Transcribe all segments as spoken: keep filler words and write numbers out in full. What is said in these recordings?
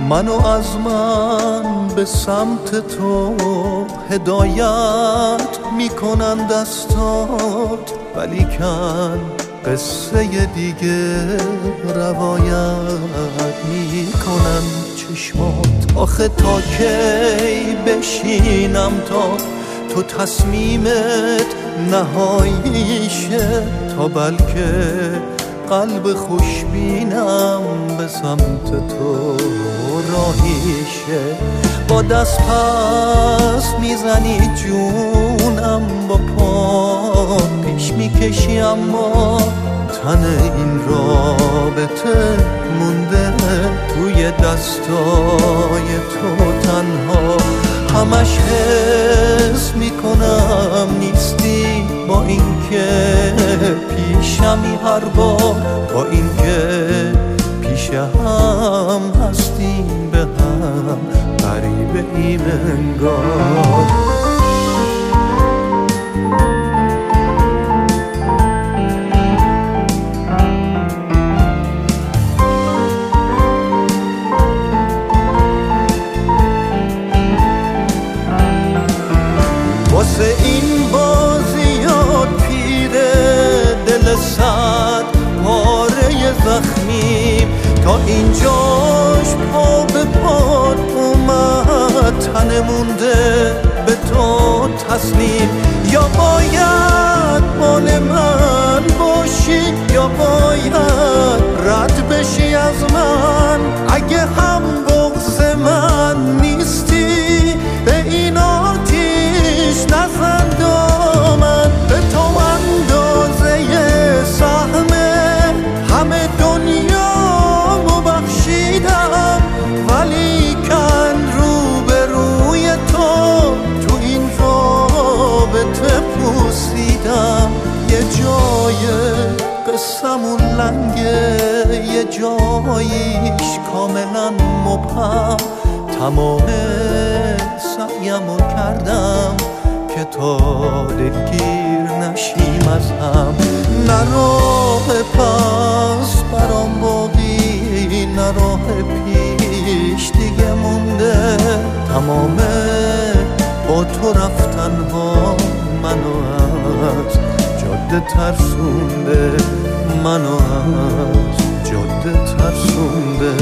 منو از من به سمت تو هدایت میکنن دستات، ولیکن قصه دیگه روایت میکنن چشمات. آخه تا کی بشینم تا تو تصمیمت نهاییشه، تا بلکه قلب خوشبینم به سمت تو راهیشه. با دست پس میزنی جونم، با پا پیش میکشی اما تن این رابطه مونده توی دستای تو تنها. همش حس میکنم نیستی، با اینکه پیشمی هر بار، با اینکه پیش هم هستیم به هم غریبه ایم انگار. واسه این بازیات پیره دل صد پاره زخمیم، تا اینجاش پا به پات اومد، تن مونده به تو تسلیم. یا باید مال من باشی، یا باید رد بشی از من. اگه هم بغض من نیستی به این آتیش نزن دامن. به تو اندازه سهمه همه دنیامو بخشیدم، ولیکن رو به روی تو تو این رابطه پوسیدم. یه جای قصمون لنگه، یه جاییش کاملا مبهم. تمام سعیمو کردم که تا دلگیر نشیم از هم. نه راه پس برام باقی، نه راه پیش دیگه مونده. تمام با تو رفتن ها منو از جاده ترسونده، منو از جاده ترسونده.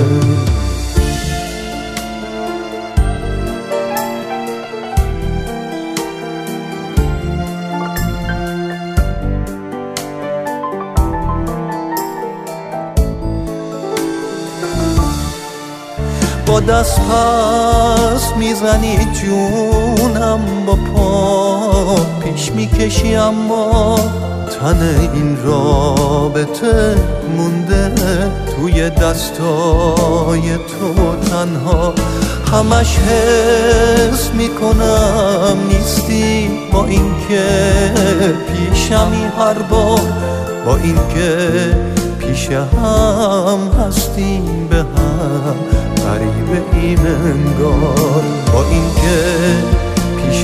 با دست پس میزنی جونم، با پا پیش میکشی اما تن این رابطه مونده توی دستای تو تنها. همش حس میکنم نیستی، با اینکه پیشمی هر بار، با اینکه پیش هم هستیم به هم غریبه ایم انگار. با اینکه پیش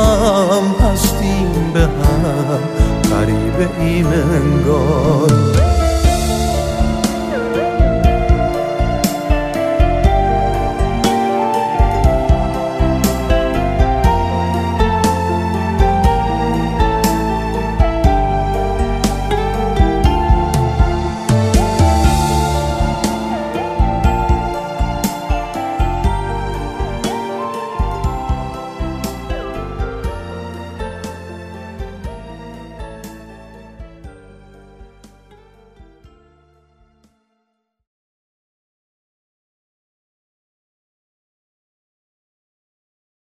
هم هستیم به هم غریبه ایم انگار.